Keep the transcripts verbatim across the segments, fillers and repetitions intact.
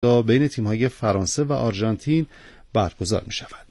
بین تیم‌های فرانسه و آرژانتین برگزار می‌شود.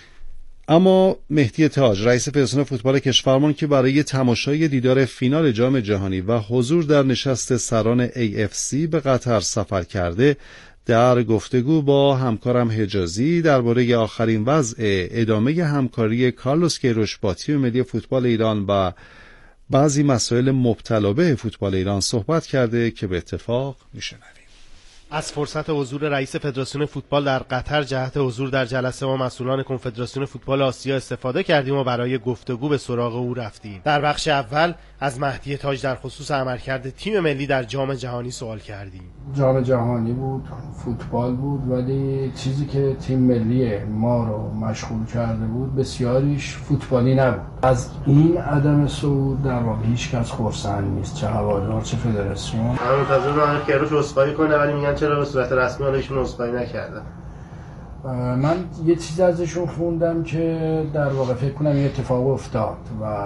اما مهدی تاج رئیس فدراسیون فوتبال کشورمان که برای تماشای دیدار فینال جام جهانی و حضور در نشست سران ای اف سی به قطر سفر کرده، در گفتگو با همکارم حجازی درباره آخرین وضع ادامه همکاری کارلوس کیروش با تیم ملی فوتبال ایران و بعضی مسائل مبتلا به فوتبال ایران صحبت کرده که به اتفاق میشنویم. از فرصت حضور رئیس فدراسیون فوتبال در قطر جهت حضور در جلسه با مسئولان کنفدراسیون فوتبال آسیا استفاده کردیم و برای گفتگو به سراغ او رفتیم. در بخش اول از مهدی تاج در خصوص عملکرد تیم ملی در جام جهانی سوال کردیم. جام جهانی بود، فوتبال بود، ولی چیزی که تیم ملی ما رو مشغول کرده بود بسیاریش فوتبالی نبود. از این عدم صعود در واقع هیچ کس خرسند نیست، چه هوادار چه فدراسیون. من منتظرم که کیروش عذرخواهی کنه، ولی میگن چرا به صورت رسمی ایشون عذرخواهی نکردن. من یه چیز ازشون خوندم که در واقع فکر کنم یه اتفاق افتاد و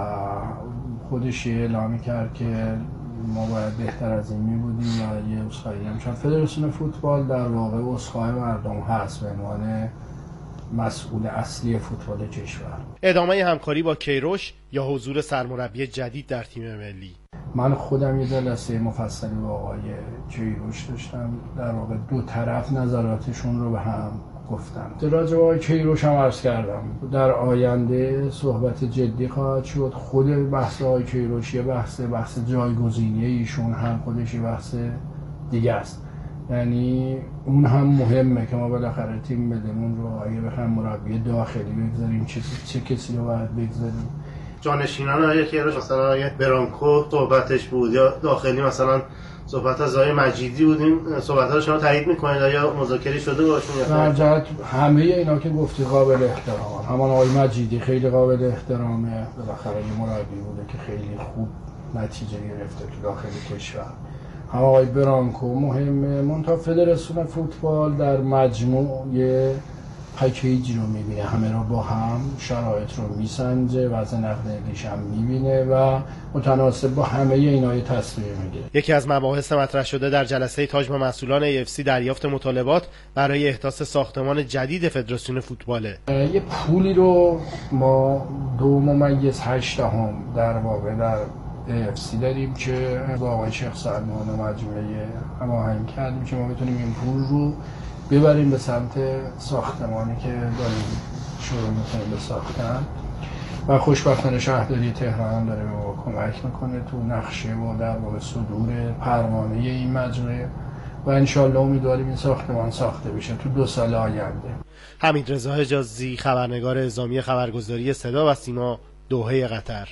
خودش اعلام کرد که ما باید بهتر از این می بودیم و یه عذرخواهی هم شد. فدراسیون فوتبال در واقع عذرخواه مردم هست به عنوان مسئول اصلی فوتبال کشور. ادامه همکاری با کیروش یا حضور سرمربی جدید در تیم ملی؟ من خودم یه جلسه مفصلی با آقای کیروش داشتم، در واقع دو طرف نظراتشون رو به هم گفتم. در راجع به آقای کیروش هم عرض کردم در آینده صحبت جدی خواهد شد. خود بحث آقای کیروش یه بحث بحث جایگزینی ایشون هم خودش یه بحث دیگه است، یعنی اون هم مهمه که ما بالاخره تیم ملیمون رو اگه بخوایم مربی داخلی بگذاریم چه چه کسی رو باید بگذاریم. جانشینان آقای کیروش مثلا آقای برانکو صحبتش بود یا داخلی مثلا صحبت از آقای مجیدی بود، این صحبت‌ها رو شما تایید می‌کنید یا مذاکره شده باشون؟ در جهت همه اینا که گفتی قابل احترامه. همان آقای مجیدی خیلی قابل احترامه، بالاخره یه مربی بوده که خیلی خوب نتیجه گرفته تو داخل کشور. هم آقای برانکو مهمه. منتها فدراسیون فوتبال در مجموع یه پکیجی رو میبینه، همه رو با هم شرایط رو میسنجه، وضع نقدینگیش هم میبینه و متناسب با همه اینای تصمیم میگیره. یکی از مباحث مطرح شده در جلسه تاج با مسئولان ای اف سی دریافت مطالبات برای احداث ساختمان جدید فدراسیون فوتباله. یه پولی رو ما دو ممیز هشت هم در واقع در ای اف سی داریم که با آقای شیخ سلمان و مجموعه هماهنگ کردیم که ما بتونیم این پول رو ببریم به سمت ساختمانی که داریم شروع میکنیم به ساختن و خوشبختانه شهرداری تهران داره به ما کمک میکنه تو نقشه و در واقع صدور پروانه این مجموعه و انشالله امیدواریم این ساختمان ساخته بشه تو دو سال آینده. حمیدرضا حجازی، خبرنگار اعزامی خبرگزاری صدا و سیما، دوحه قطر.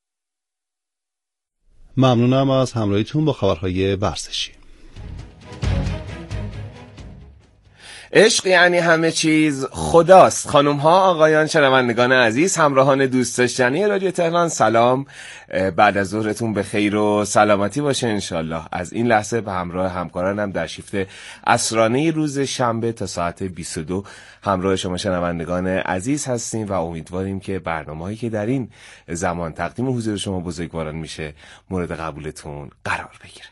ممنونم از همراهیتون با خبرهای ورزشی. عشق یعنی همه چیز خداست. خانم ها، آقایان، شنوندگان عزیز، همراهان دوست داشتنی رادیو تهران، سلام. بعد از ظهرتون به خیر و سلامتی باشه انشالله. از این لحظه به همراه همکارانم در شیفت عصرانه روز شنبه تا ساعت بیست و دو همراه شما شنوندگان عزیز هستیم و امیدواریم که برنامه‌هایی که در این زمان تقدیم حضور شما بزرگواران میشه مورد قبولتون قرار بگیره.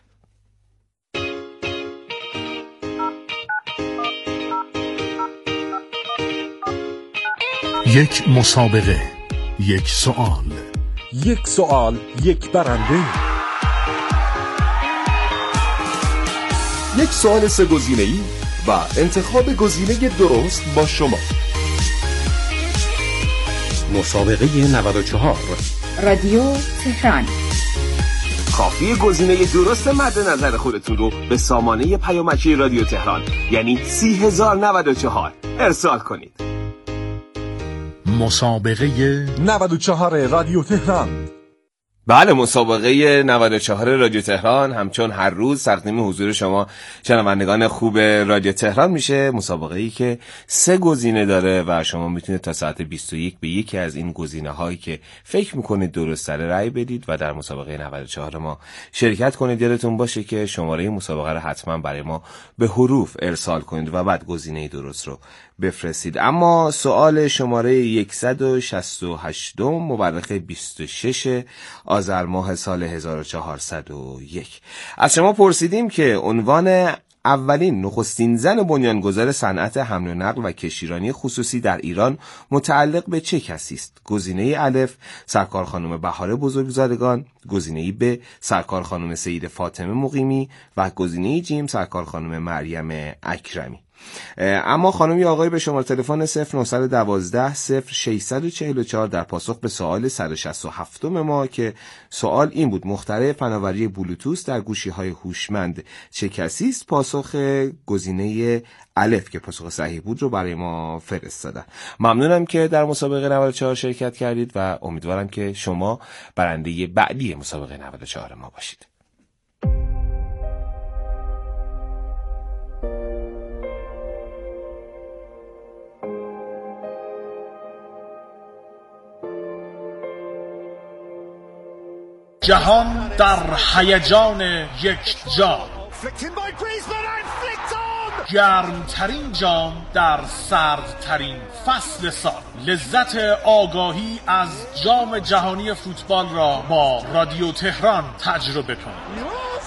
یک مسابقه، یک سوال، یک سوال، یک برنده، یک سوال سه گزینه‌ای و انتخاب گزینه درست با شما. مسابقه نود و چهار رادیو تهران. کافی گزینه درست مد نظر خودتون رو به سامانه پیامکی رادیو تهران یعنی سی هزار و نود و چهار ارسال کنید. مسابقه نود و چهار رادیو تهران. بله، مسابقه نود و چهار رادیو تهران همچون هر روز تقدیم حضور شما شنوندگان خوب رادیو تهران میشه. مسابقه‌ای که سه گزینه داره و شما میتونید تا ساعت بیست و یک به یکی از این گزینه‌هایی که فکر میکنید درست تره رأی بدید و در مسابقه نود و چهار ما شرکت کنید. یادتون باشه که شماره مسابقه رو حتما برای ما به حروف ارسال کنید و بعد گزینه درست رو بفرستید. اما سوال شماره صد و شصت و هشت مورخ بیست و شش آذر ماه سال هزار و چهارصد و یک از شما پرسیدیم که عنوان اولین نخستین زن بنیانگذار صنعت حمل و نقل و کشتیرانی خصوصی در ایران متعلق به چه کسی است؟ گزینه الف سرکار خانم بهار بزرگزادگان، گزینه ب سرکار خانم سید فاطمه مقیمی و گزینه جیم سرکار خانم مریم اکرمی. اما خانم یا آقای به شماره تلفن صفر نه یک دو صفر شش چهار چهار در پاسخ به سوال صد و شصت و هفت ما که سوال این بود: مخترع فناوری بلوتوث در گوشی‌های هوشمند چه کسی است؟ پاسخ گزینه الف که پاسخ صحیح بود رو برای ما فرستادن. ممنونم که در مسابقه نود و چهار شرکت کردید و امیدوارم که شما برنده بعدی مسابقه نود و چهار ما باشید. جهان در هیجان یک جام، گرمترین جام در سردترین فصل سال. لذت آگاهی از جام جهانی فوتبال را با رادیو تهران تجربه کنید.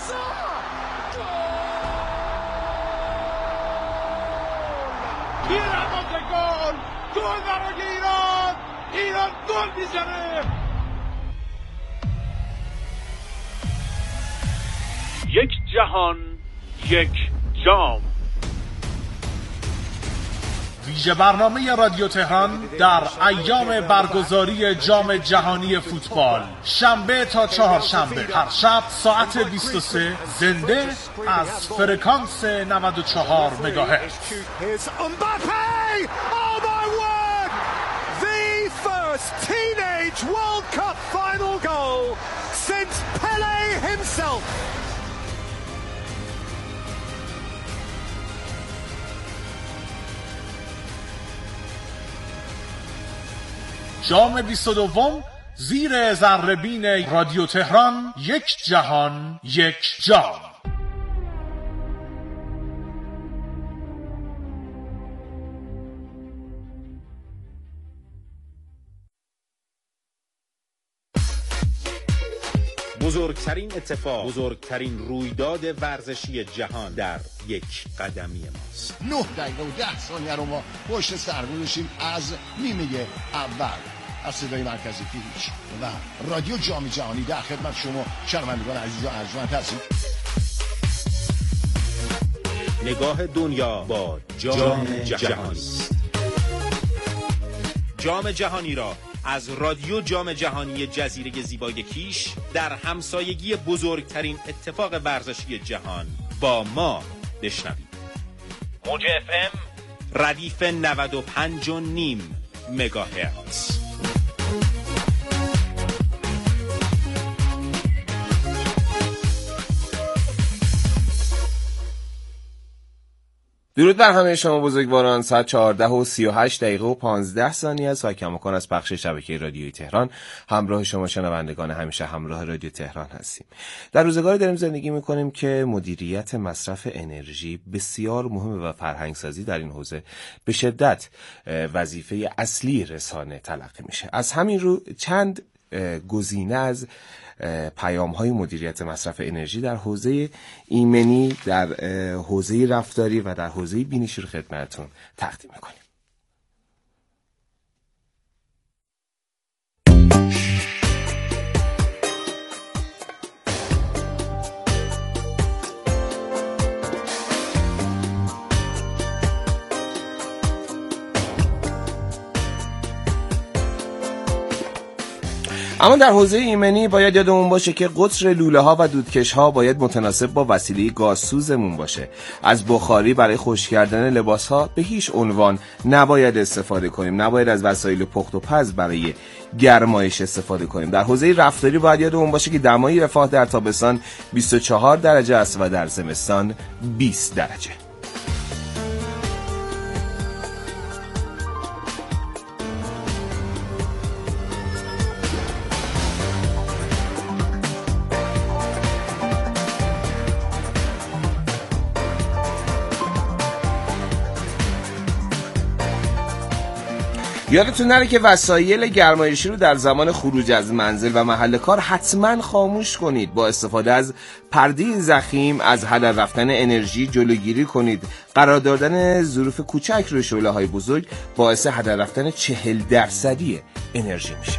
گل گل برای ایران، ایران گل میزنه. یک جهان یک جام. ویژه برنامه رادیو تهران در ایام برگزاری جام جهانی فوتبال، شنبه تا چهارشنبه هر شب ساعت بیست و سه زنده از فرکانس نود و چهار مگاهرتز. Teenage World Cup final goal since Pele himself. جام بیست و دو زیر ذره‌بین رادیو تهران، یک جهان یک جام. بزرگترین اتفاق، بزرگترین رویداد ورزشی جهان در یک قدمی ماست. نه دقیقه و ده ثانیه رو ما پشت سر گذاشتیم از نیمه اول از صدای مرکزی هیچ و رادیو جام جهانی در خدمت شما شنوندگان عزیز و ارجمند هستیم. نگاه دنیا با جام, جام جهانی. جام جهانی را از رادیو جام جهانی جزیره زیبای کیش در همسایگی بزرگترین اتفاق ورزشی جهان با ما بشنوید. موج اف ام ردیف نود و پنج و نیم مگاهرتز. درود بر همه شما بزرگواران. ساعت چهارده و سی و هشت دقیقه و پانزده ثانیه است و کماکان از پخش شبکه رادیوی تهران همراه شما شنوندگان همیشه همراه رادیو تهران هستیم. در روزگاری داریم زندگی میکنیم که مدیریت مصرف انرژی بسیار مهمه و فرهنگسازی در این حوزه به شدت وظیفه اصلی رسانه تلقی میشه. از همین رو چند گزینه از پیام های مدیریت مصرف انرژی در حوزه ایمنی، در حوزه رفتاری و در حوزه بینشی رو خدمتتون تقدیم میکنیم. اما در حوزه ایمنی باید یادمون باشه که قطر لوله ها و دودکش ها باید متناسب با وسیله گازسوزمون باشه. از بخاری برای خشک کردن لباس ها به هیچ عنوان نباید استفاده کنیم. نباید از وسایل پخت و پز برای گرمایش استفاده کنیم. در حوزه رفتاری باید یادمون باشه که دمای رفاه در تابستان بیست و چهار درجه است و در زمستان بیست درجه. یادتون نره که وسایل گرمایشی رو در زمان خروج از منزل و محل کار حتما خاموش کنید. با استفاده از پرده ضخیم از هدر رفتن انرژی جلوگیری کنید. قرار دادن ظروف کوچک روی شعله‌های بزرگ باعث هدر رفتن چهل درصدی انرژی میشه.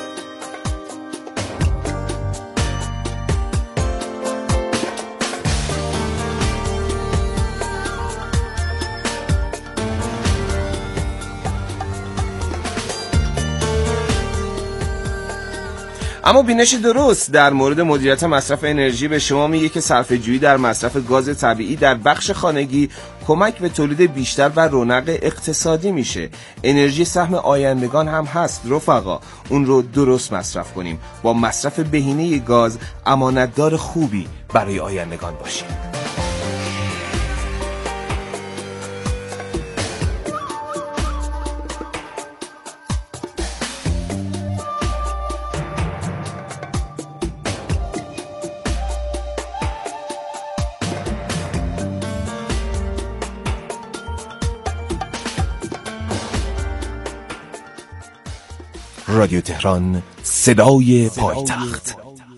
اما بینش درست در مورد مدیریت مصرف انرژی به شما میگه که صرفه‌جویی در مصرف گاز طبیعی در بخش خانگی کمک به تولید بیشتر و رونق اقتصادی میشه. انرژی سهم آیندگان هم هست رفقا، اون رو درست مصرف کنیم. با مصرف بهینه گاز امانتدار خوبی برای آیندگان باشیم. رادیو تهران، صدای پایتخت.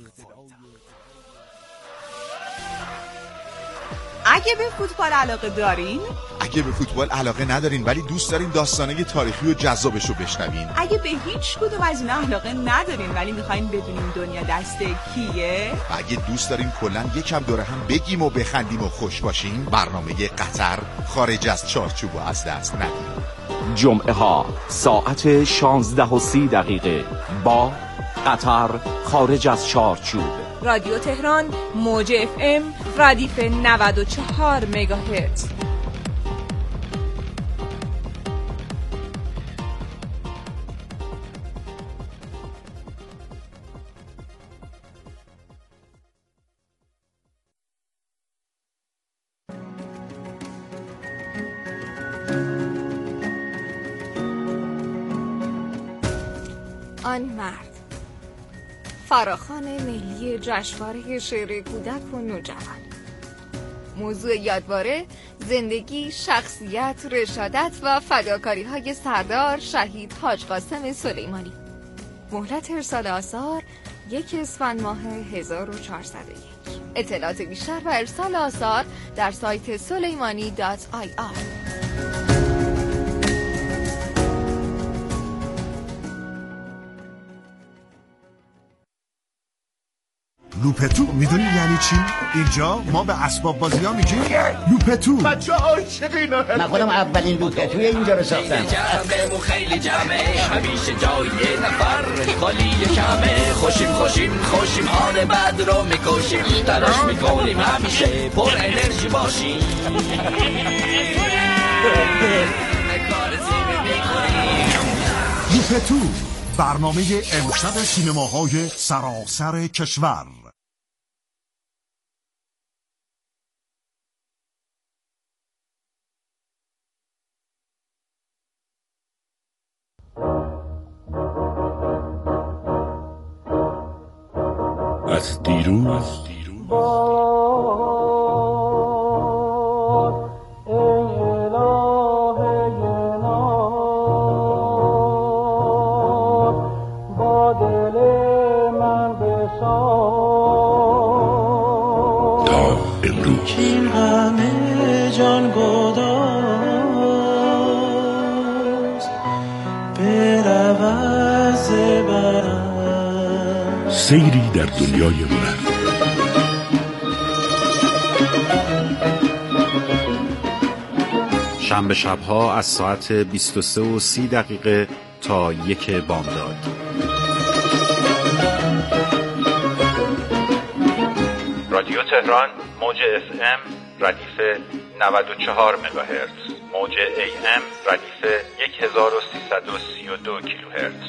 اگه به فوتبال علاقه دارین، اگه به فوتبال علاقه ندارین ولی دوست دارین داستانای تاریخی و جذابش رو بشنوین، اگه به هیچ کدوم از اینا علاقه ندارین ولی میخواین بدونین دنیا دست کیه، اگه دوست دارین کلا یکم دوره هم بگیم و بخندیم و خوش باشیم، برنامه قطر خارج از چارچوب از دست ندید. جمعه ها ساعت شانزده و سی دقیقه با قطر خارج از چارچوب. رادیو تهران موج اف ام ردیف نود و چهار مگاهرتز. آن مرد، فراخوان ملی جشنواره شعر کودک و نوجوان. موضوع یادواره زندگی، شخصیت، رشادت و فداکاری های سردار شهید حاج قاسم سلیمانی. مهلت ارسال آثار یک اسفند ماه هزار و چهارصد و یک. اطلاعات بیشتر و ارسال آثار در سایت سلیمانی دات آی آر. لوپتو میدونی یعنی چی؟ اینجا ما به اسباب بازی ها میگیم لوپتو. بچه عاشقین من خودم اولین لوپتوی اینجا رو ساختم. جمعه خیلی جمعه همیشه جای نفر خالی کمه. خوشیم خوشیم خوشیم حال بد رو میکشیم. تلاش میکنیم همیشه پر انرژی باشیم. لوپتو برنامه امشب سینماهای سراسر کشور. از دیروز این همه جان گداز برود برم. سیری در دنیای هنر. شنبه شبها از ساعت بیست و سه و سی دقیقه تا یک بامداد. رادیو تهران موج اف ام ردیف نود و چهار مگاهرتز، موج ای ام ردیف یک هزار و سیصد و سی و دو کیلوهرتز.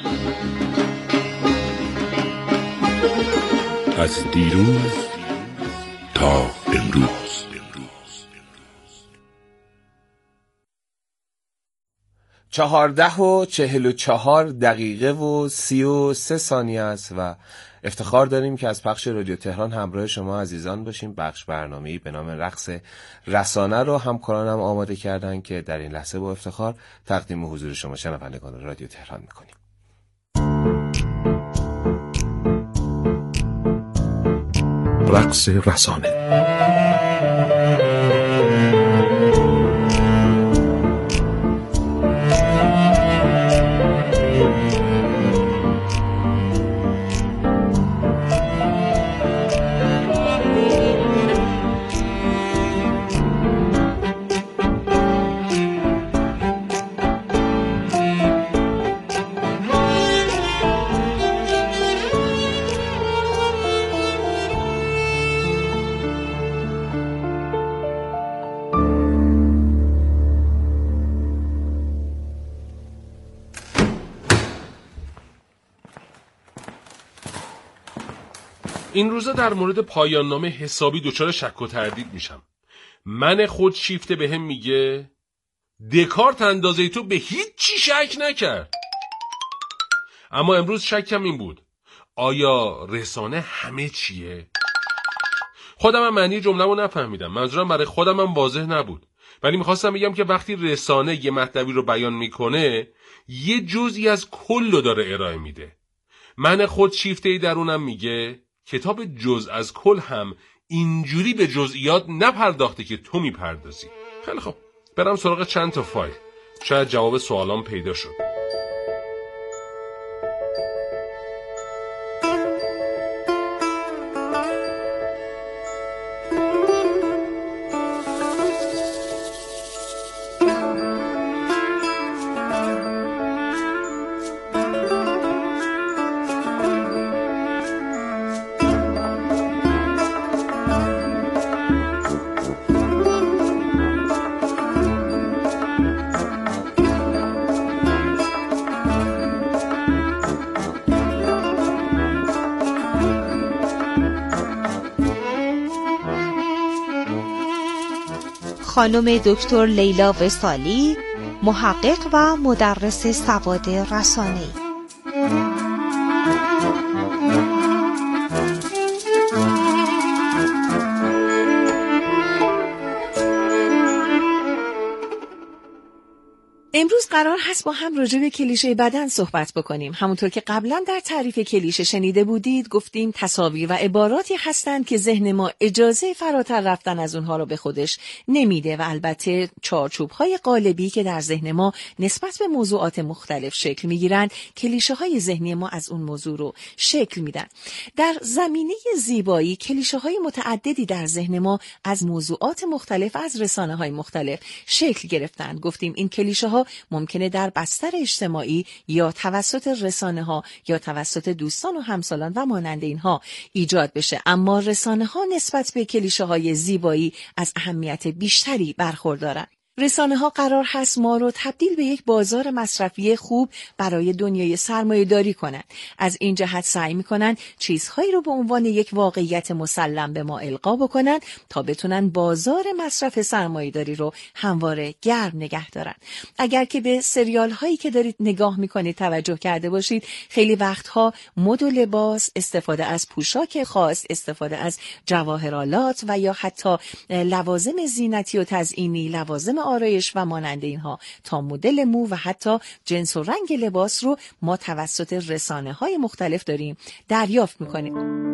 از دیروز تا امروز. چهارده و چهل و چهار دقیقه و سی و سه ثانیه است و افتخار داریم که از پخش رادیو تهران همراه شما عزیزان باشیم. بخش برنامه‌ای به نام رقص رسانه رو همکارانم آماده کردن که در این لحظه با افتخار تقدیم حضور شما شنوندگان رادیو تهران می‌کنیم. رقص رسانه. این روزا در مورد پایان نامه حسابی دچار شک و تردید میشم. من خود شیفته بهم میگه دکارت اندازه تو به هیچ چی شک نکرد. اما امروز شکم این بود، آیا رسانه همه چیه؟ خودم هم معنی جمله‌مو نفهمیدم. منظورم برای خودم هم واضح نبود. ولی میخواستم بگم که وقتی رسانه یه مطلبی رو بیان میکنه، یه جزئی از کل رو داره ارائه میده. من خود شیفته درونم میگه کتاب جز از کل هم اینجوری به جزئیات نپرداخته که تو میپردازی. خیلی خب، برم سراغ چند تا فایل. شاید جواب سوالام پیدا شد. خانم دکتر لیلا وصالی، محقق و مدرس سواد رسانه‌ای. امروز قرار هست با هم راجع به کلیشه بدن صحبت بکنیم. همونطور که قبلا در تعریف کلیشه شنیده بودید، گفتیم تصاویر و عباراتی هستند که ذهن ما اجازه فراتر رفتن از اونها رو به خودش نمیده و البته چارچوب‌های قالبی که در ذهن ما نسبت به موضوعات مختلف شکل میگیرند، کلیشه‌های ذهنی ما از اون موضوع رو شکل میدن. در زمینه زیبایی کلیشه‌های متعددی در ذهن ما از موضوعات مختلف از رسانه‌های مختلف شکل گرفتن. گفتیم این کلیشه‌ها ممکنه در بستر اجتماعی یا توسط رسانه‌ها یا توسط دوستان و همسالان و مانند اینها ایجاد بشه، اما رسانه‌ها نسبت به کلیشه‌های زیبایی از اهمیت بیشتری برخوردارن. رسانه‌ها قرار هست ما رو تبدیل به یک بازار مصرفی خوب برای دنیای سرمایه‌داری کنند. از این جهت سعی می‌کنند چیزهایی رو به عنوان یک واقعیت مسلم به ما القا بکنند تا بتونن بازار مصرف سرمایه‌داری رو همواره گرم نگه دارن. اگر که به سریال‌هایی که دارید نگاه می‌کنید توجه کرده باشید، خیلی وقتها مد و لباس، استفاده از پوشاک خاص، استفاده از جواهرالات و یا حتی لوازم زینتی و تزئینی، لوازم آرایش و مانند اینها تا مدل مو و حتی جنس و رنگ لباس رو ما توسط رسانه‌های مختلف داریم دریافت می‌کنیم.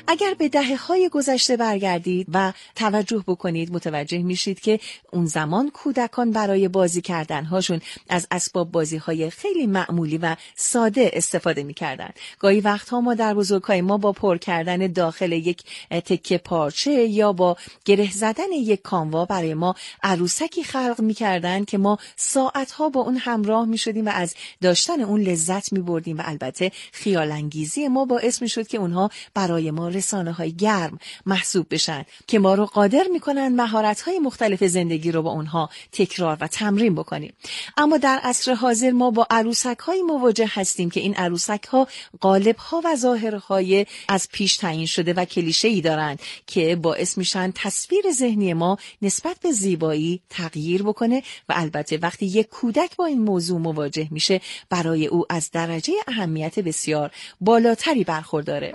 اگر به دهه‌های گذشته برگردید و توجه بکنید متوجه میشید که اون زمان کودکان برای بازی کردن‌هاشون از اسباب بازی‌های خیلی معمولی و ساده استفاده می‌کردن. گاهی وقت‌ها ما در بزرگای ما با پر کردن داخل یک تکه پارچه یا با گره زدن یک کاموا برای ما عروسکی خلق می‌کردن که ما ساعت‌ها با اون همراه می‌شدیم و از داشتن اون لذت می‌بردیم و البته خیال انگیزی ما باعث می‌شد که اونها برای ما رسانه‌های گرم محسوب بشن که ما رو قادر می‌کنن مهارت‌های مختلف زندگی رو با اونها تکرار و تمرین بکنیم. اما در عصر حاضر ما با عروسک‌های مواجه هستیم که این عروسک‌ها قالب‌ها و ظاهرهای از پیش تعیین شده و کلیشه‌ای دارند که باعث میشن تصویر ذهنی ما نسبت به زیبایی تغییر بکنه و البته وقتی یک کودک با این موضوع مواجه میشه برای او از درجه اهمیت بسیار بالاتری برخورداره.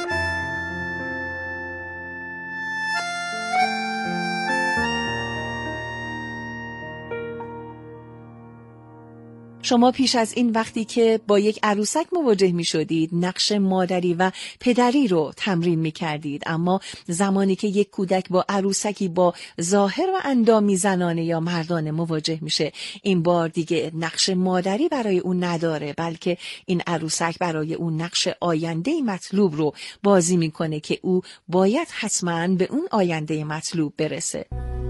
شما پیش از این وقتی که با یک عروسک مواجه می شدید نقش مادری و پدری رو تمرین می کردید، اما زمانی که یک کودک با عروسکی با ظاهر و اندامی زنانه یا مردانه مواجه میشه این بار دیگه نقش مادری برای اون نداره، بلکه این عروسک برای اون نقش آینده مطلوب رو بازی میکنه که او باید حتماً به اون آینده مطلوب برسه.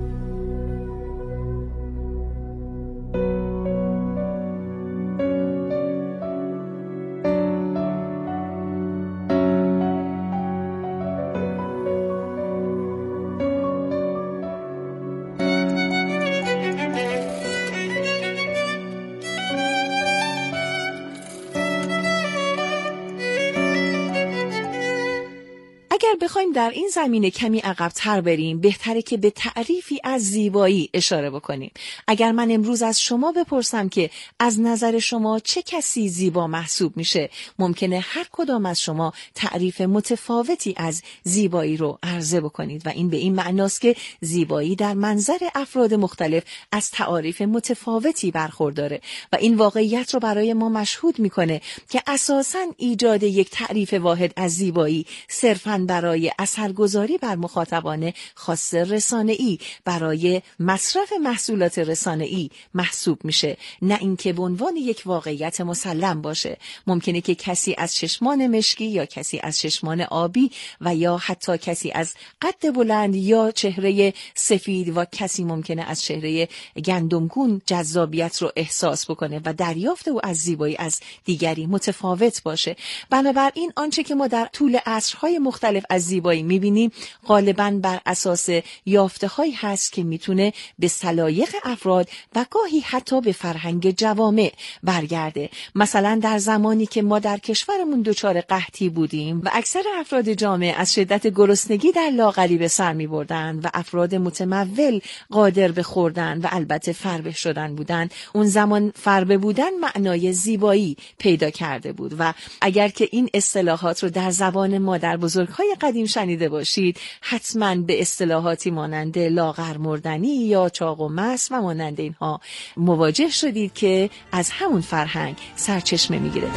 اگر بخوایم در این زمینه کمی عقب‌تر بریم بهتره که به تعریفی از زیبایی اشاره بکنیم. اگر من امروز از شما بپرسم که از نظر شما چه کسی زیبا محسوب میشه، ممکنه هر کدام از شما تعریف متفاوتی از زیبایی رو عرضه بکنید و این به این معناست که زیبایی در منظر افراد مختلف از تعاریف متفاوتی برخورداره و این واقعیت رو برای ما مشهود میکنه که اساساً ایجاد یک تعریف واحد از زیبایی صرفاً برای اثرگذاری بر مخاطبان خاص رسانه‌ای برای مصرف محصولات رسانه‌ای محسوب میشه، نه اینکه به عنوان یک واقعیت مسلم باشه. ممکنه که کسی از چشمان مشکی یا کسی از چشمان آبی و یا حتی کسی از قد بلند یا چهره سفید و کسی ممکنه از چهره گندمگون جذابیت رو احساس بکنه و دریافت او از زیبایی از دیگری متفاوت باشه. بنابراین آنچه که ما در طول عصرهای مختلف از زیبایی میبینیم غالباً بر اساس یافته‌هایی هست که میتونه به سلایق افراد و گاهی حتی به فرهنگ جوامع برگرده. مثلا در زمانی که ما در کشورمون دچار قحطی بودیم و اکثر افراد جامعه از شدت گرسنگی در لاغری به سر میبردن و افراد متمول قادر به خوردن و البته فربه شدن بودن، اون زمان فربه بودن معنای زیبایی پیدا کرده بود و اگر که این اصطلاحات رو در زبان ما در بزرگ‌های قدیم شنیده باشید حتماً به اصطلاحاتی مانند لاغر مردنی یا چاق و مست و مانند اینها مواجه شدید که از همون فرهنگ سرچشمه میگیره.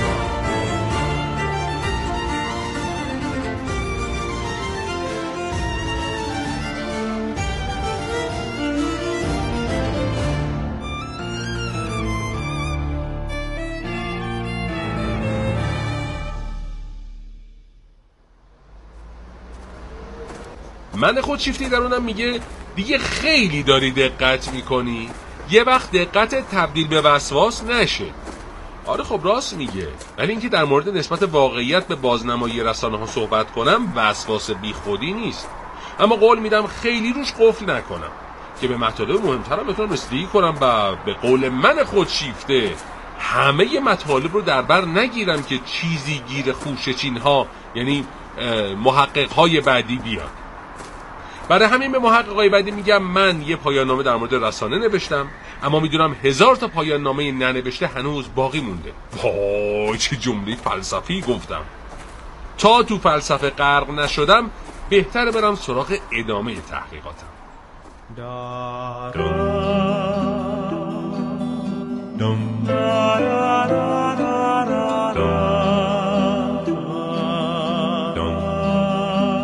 من خود شیفتی درونم میگه دیگه خیلی داری دقت میکنی، یه وقت دقت تبدیل به وسواس نشه. آره خب راست میگه، ولی اینکه در مورد نسبت واقعیت به بازنمایی رسانه ها صحبت کنم وسواس بی خودی نیست، اما قول میدم خیلی روش قفل نکنم که به مطالب مهمترم بتونم رسیدگی کنم و به قول من خود شیفته همه مطالب رو در بر نگیرم که چیزی گیر خوشچین ها یعنی محقق های بعدی بیان. برای همین به محققای بعدی میگم من یه پایان نامه در مورد رسانه نوشتم، اما میدونم هزار تا پایان نامه ننوشته هنوز باقی مونده. وای چه جمله فلسفی گفتم. تا تو فلسفه غرق نشدم بهتره برم سراغ ادامه تحقیقاتم. دا دا دم دا دا دا دا دا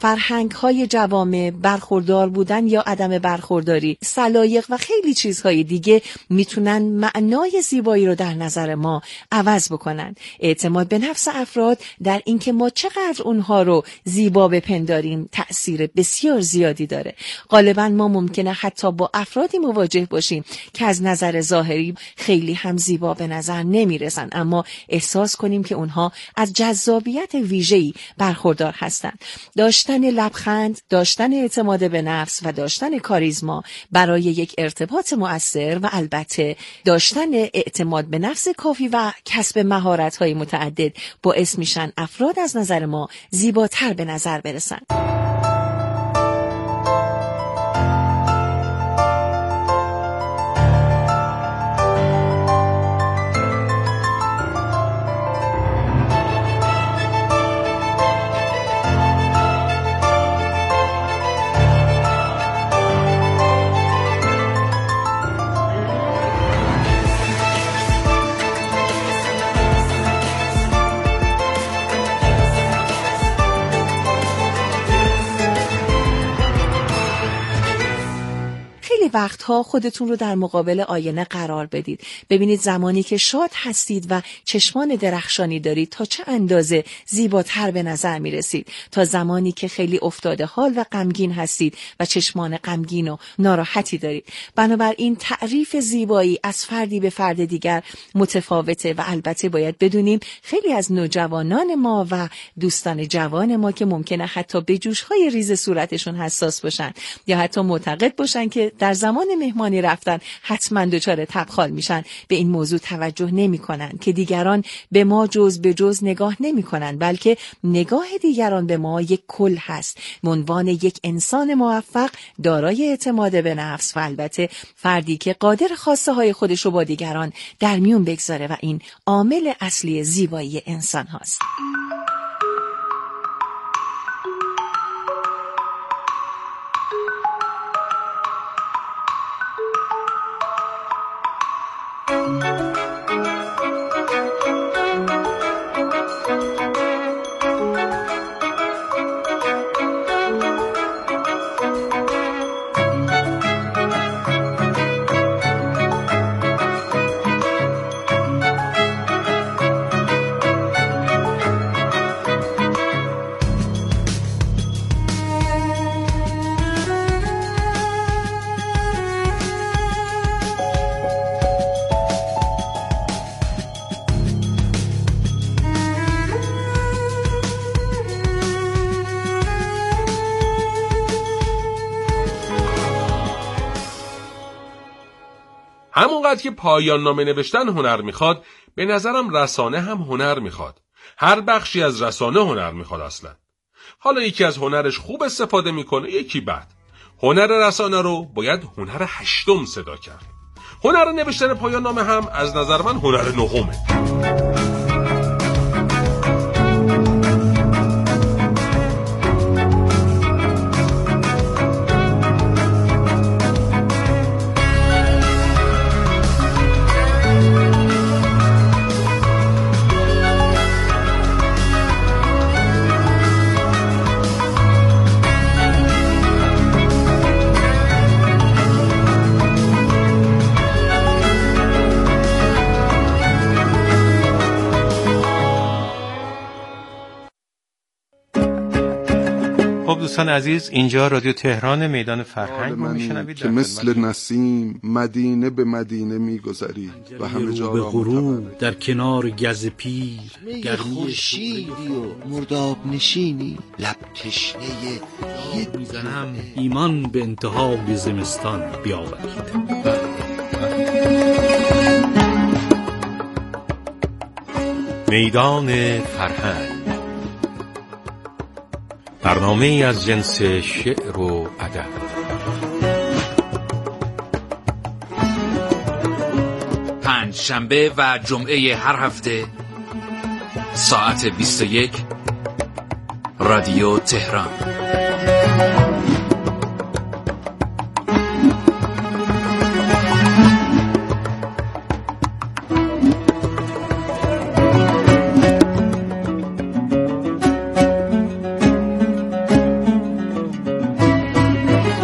فرهنگ‌های جوامع، برخوردار بودن یا عدم برخورداری، سلایق و خیلی چیزهای دیگه میتونن معنای زیبایی رو در نظر ما عوض بکنن. اعتماد به نفس افراد در اینکه ما چقدر اونها رو زیبا بپنداریم تأثیر بسیار زیادی داره. غالبا ما ممکنه حتی با افرادی مواجه باشیم که از نظر ظاهری خیلی هم زیبا به نظر نمیرسن، اما احساس کنیم که اونها از جذابیت ویژه‌ای برخوردار هستند. داشتن لبخند، داشتن اعتماد به نفس و داشتن کاریزما برای یک ارتباط مؤثر و البته داشتن اعتماد به نفس کافی و کسب مهارت‌های متعدد باعث میشن افراد از نظر ما زیباتر به نظر برسن. وقتها خودتون رو در مقابل آینه قرار بدید. ببینید زمانی که شاد هستید و چشمان درخشانی دارید تا چه اندازه زیباتر به نظر می رسید، تا زمانی که خیلی افتاده حال و غمگین هستید و چشمان غمگین و ناراحتی دارید. بنابراین تعریف زیبایی از فردی به فرد دیگر متفاوته و البته باید بدونیم خیلی از نوجوانان ما و دوستان جوان ما که ممکنه حتی به جوش‌های ریز صورتشون حساس باشن یا حتی معتقد باشن که در زمان مهمانی رفتن حتما دچار تبخال میشن، به این موضوع توجه نمی کنن که دیگران به ما جز به جز نگاه نمی کنن، بلکه نگاه دیگران به ما یک کل هست. به عنوان یک انسان موفق دارای اعتماد به نفس و البته فردی که قادر خواسته های خودش رو با دیگران در میون بگذاره و این عامل اصلی زیبایی انسان هاست. همونقدر که پایان نامه نوشتن هنر میخواد، به نظرم رسانه هم هنر میخواد. هر بخشی از رسانه هنر میخواد اصلا. حالا یکی از هنرش خوب استفاده میکنه، یکی بد. هنر رسانه رو باید هنر هشتم صدا کرد. هنر نوشتن پایان نامه هم از نظر من هنر نهمه. دوستان عزیز، اینجا رادیو تهران میدان فرهنگ رو میشنوید که مثل نسیم مدینه به مدینه میگذری و همه جا به غروب در کنار گز پیر گرمی خورشیدی و مرداب نشینی لب تشنه یه میزنم ایمان به انتها به زمستان بیاورید. میدان فرهنگ، برنامه ای از جنس شعر و ادب. پنج شنبه و جمعه هر هفته ساعت بیست و یک رادیو تهران.